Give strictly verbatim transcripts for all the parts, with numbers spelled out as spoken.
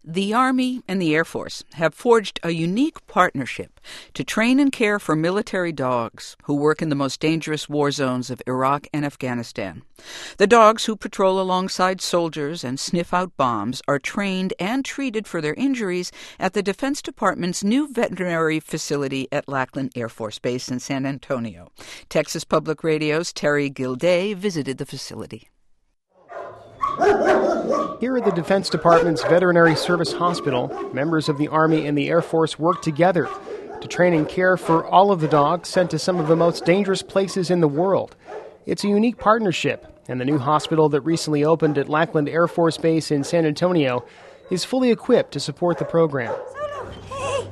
The Army and the Air Force have forged a unique partnership to train and care for military dogs who work in the most dangerous war zones of Iraq and Afghanistan. The dogs who patrol alongside soldiers and sniff out bombs are trained and treated for their injuries at the Defense Department's new veterinary facility at Lackland Air Force Base in San Antonio. Texas Public Radio's Terry Gilday visited the facility. Here at the Defense Department's Veterinary Service Hospital, members of the Army and the Air Force work together to train and care for all of the dogs sent to some of the most dangerous places in the world. It's a unique partnership, and the new hospital that recently opened at Lackland Air Force Base in San Antonio is fully equipped to support the program. Solo,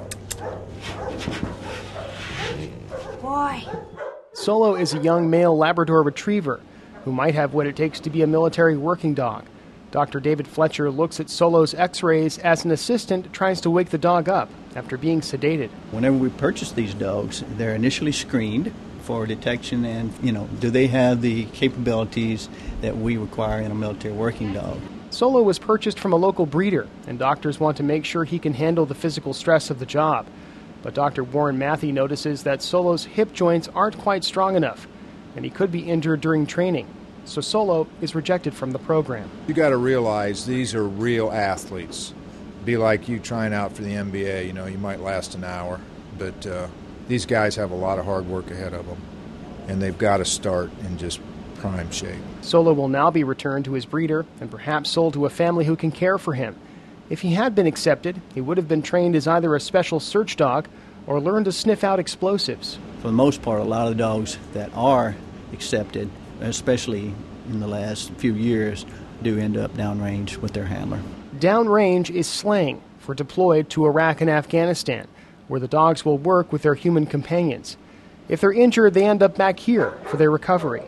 hey! Boy. Solo is a young male Labrador retriever who might have what it takes to be a military working dog. Doctor David Fletcher looks at Solo's x-rays as an assistant tries to wake the dog up after being sedated. Whenever we purchase these dogs, they're initially screened for detection and, you know, do they have the capabilities that we require in a military working dog. Solo was purchased from a local breeder, and doctors want to make sure he can handle the physical stress of the job. But Doctor Warren Matthey notices that Solo's hip joints aren't quite strong enough, and he could be injured during training. So Solo is rejected from the program. You got to realize these are real athletes. Be like you trying out for the N B A. You know, you might last an hour, but uh, these guys have a lot of hard work ahead of them, and they've got to start in just prime shape. Solo will now be returned to his breeder and perhaps sold to a family who can care for him. If he had been accepted, he would have been trained as either a special search dog or learned to sniff out explosives. For the most part, a lot of the dogs that are accepted, especially in the last few years, do end up downrange with their handler. Downrange is slang for deployed to Iraq and Afghanistan, where the dogs will work with their human companions. If they're injured, they end up back here for their recovery.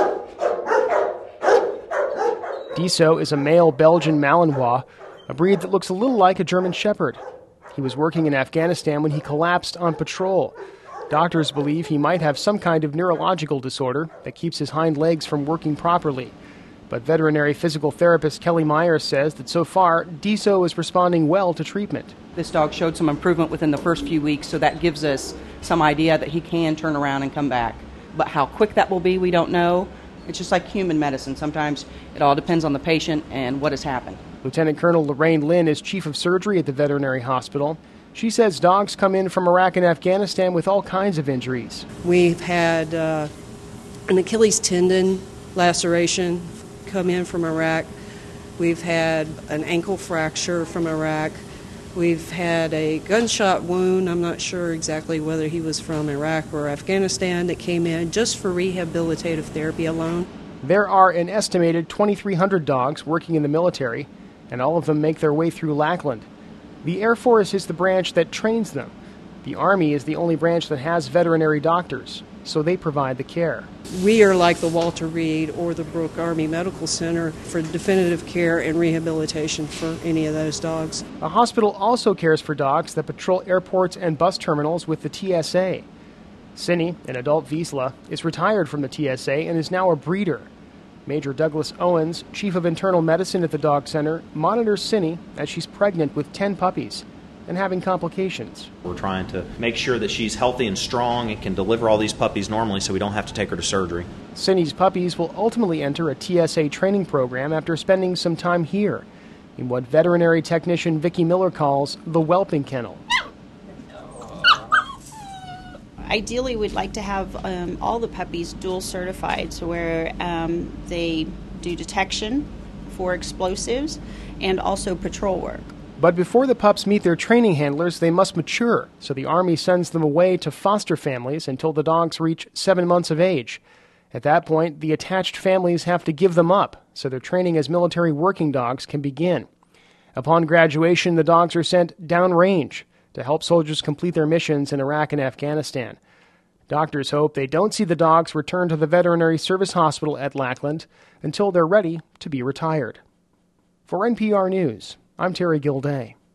Diso is a male Belgian Malinois, a breed that looks a little like a German Shepherd. He was working in Afghanistan when he collapsed on patrol. Doctors believe he might have some kind of neurological disorder that keeps his hind legs from working properly. But veterinary physical therapist Kelly Myers says that so far, Diso is responding well to treatment. This dog showed some improvement within the first few weeks, so that gives us some idea that he can turn around and come back. But how quick that will be, we don't know. It's just like human medicine. Sometimes it all depends on the patient and what has happened. Lieutenant Colonel Lorraine Lynn is chief of surgery at the veterinary hospital. She says dogs come in from Iraq and Afghanistan with all kinds of injuries. We've had uh, an Achilles tendon laceration come in from Iraq. We've had an ankle fracture from Iraq. We've had a gunshot wound. I'm not sure exactly whether he was from Iraq or Afghanistan that came in just for rehabilitative therapy alone. There are an estimated twenty-three hundred dogs working in the military, and all of them make their way through Lackland. The Air Force is the branch that trains them. The Army is the only branch that has veterinary doctors, so they provide the care. We are like the Walter Reed or the Brooke Army Medical Center for definitive care and rehabilitation for any of those dogs. The hospital also cares for dogs that patrol airports and bus terminals with the T S A. Cindy, an adult Vizsla, is retired from the T S A and is now a breeder. Major Douglas Owens, chief of internal medicine at the dog center, monitors Cindy as she's pregnant with ten puppies and having complications. We're trying to make sure that she's healthy and strong and can deliver all these puppies normally so we don't have to take her to surgery. Cindy's puppies will ultimately enter a T S A training program after spending some time here in what veterinary technician Vicki Miller calls the whelping kennel. Ideally, we'd like to have um, all the puppies dual certified, so where um, they do detection for explosives and also patrol work. But before the pups meet their training handlers, they must mature, so the Army sends them away to foster families until the dogs reach seven months of age. At that point, the attached families have to give them up, so their training as military working dogs can begin. Upon graduation, the dogs are sent downrange to help soldiers complete their missions in Iraq and Afghanistan. Doctors hope they don't see the dogs return to the Veterinary Service Hospital at Lackland until they're ready to be retired. For N P R News, I'm Terry Gilday.